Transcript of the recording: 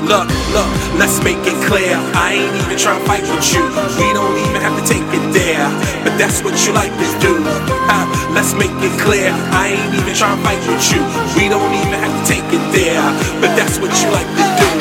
Look, let's make it clear. I ain't even trying to fight with you. We don't even have to take it there, but that's what you like to do. Let's make it clear. I ain't even trying to fight with you. We don't even have to take it there, but that's what you like to do.